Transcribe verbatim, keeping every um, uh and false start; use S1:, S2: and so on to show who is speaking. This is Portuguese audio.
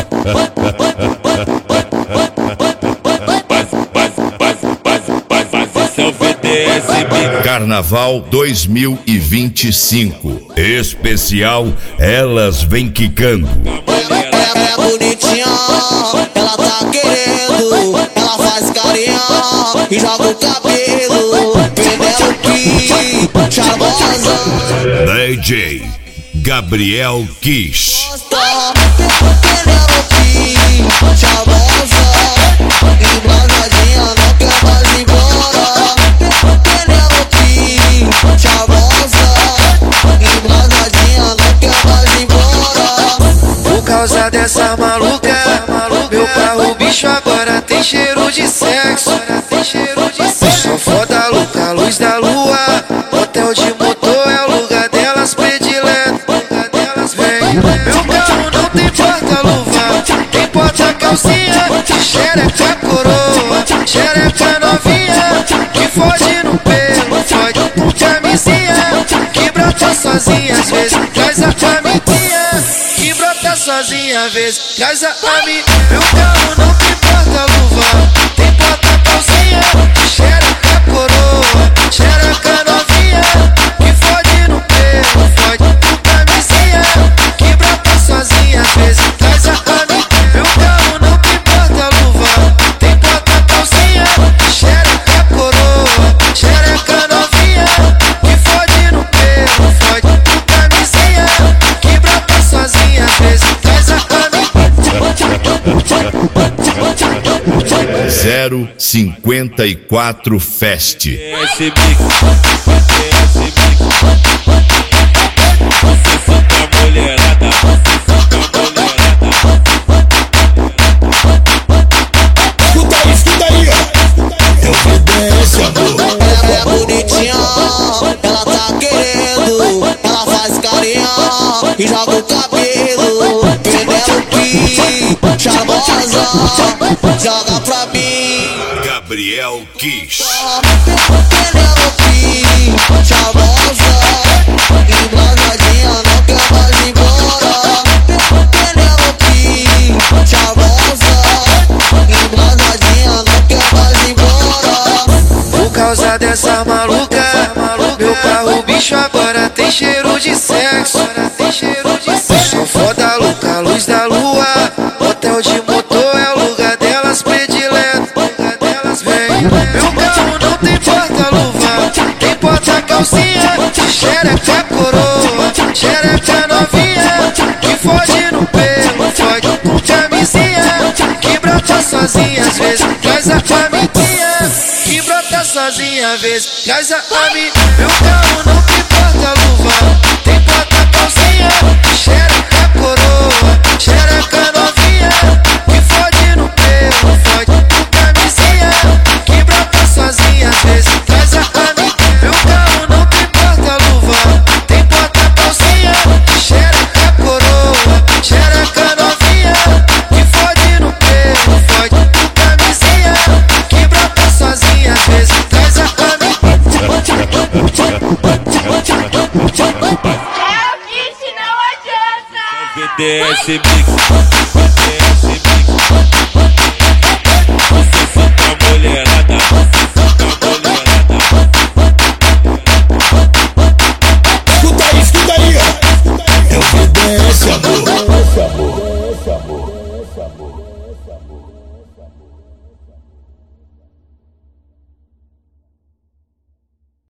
S1: Carnaval dois mil e vinte e cinco. Especial Elas Vem Quicando.
S2: Ela é bonitinha, ela tá querendo, ela faz carinha e joga o cabelo. Penelope, charmosa.
S1: D J Gabriel Kish.
S2: Penelope, charmosa, emblanadinha, não quer mais ir embora. Penelope, charmosa, emblanadinha, não quer mais ir embora.
S3: Por causa dessa maluca, meu carro bicho agora tem cheiro de sexo. Sou foda louca, luz da lua, hotel de motor é o lugar delas predileto. Vem, meu carro não tem porta-luva, tem porta-calcinha, xereca coroa, xereca novinha, que foge no pelo, fode com camisinha, que brota sozinha às vezes, traz a família, que brota sozinha às vezes, traz a família. Meu carro não tem porta-luva, tem porta-calcinha, xereca coroa, xereca novinha, que fode no pelo, fode com camisinha, que brota sozinha às vezes, traz a família. Meu carro não tem porta-luva, tem porta-calcinha, xereca coroa, xereca novinha, que fode no pelo, fode com camisinha, que brota sozinha às vezes, traz a família.
S1: zero cinquenta e quatro Fest.
S4: Esse bico, esse bico. Você solta mulherada, você solta mulherada.
S5: Escuta aí, escuta aí, ó. É o Fidência, amor.
S2: Ela é bonitinha, ela tá querendo, ela faz carinha e joga o cabelo. Penelope, charmosa, joga pra mim.
S1: Gabriel Kish.
S2: Penelope, charmosa, emblanadinha, não quer mais ir embora. Penelope, charmosa, emblanadinha, não quer mais ir embora.
S3: Por causa dessa maluca, meu carro bicho agora tem cheiro de sexo. Sou foda louca, luz da lua, hotel de motor é o lugar delas predileto. Vem, meu carro não tem porta-luva, tem porta-calcinha, xereca coroa, xereca novinha, que foge no pelo, fode com camisinha, que brota sozinha às vezes, traz a família, que brota sozinha às vezes, traz a família. Meu carro não tem porta-luva, tem porta-calcinha, xereca coroa, xereca novinha, que fode no pelo, fode com camisinha, que brota sozinha às vezes, traz a família. Meu carro não tem porta-luva, tem porta-calcinha, xereca coroa, xereca novinha, que fode no pelo, fode com camisinha, que brota sozinha às vezes, traz a família.
S4: Esse bico, esse bico. Você solta mulherada, você solta mulherada.
S5: Escuta aí, escuta aí, ó. É o Fidência, amor.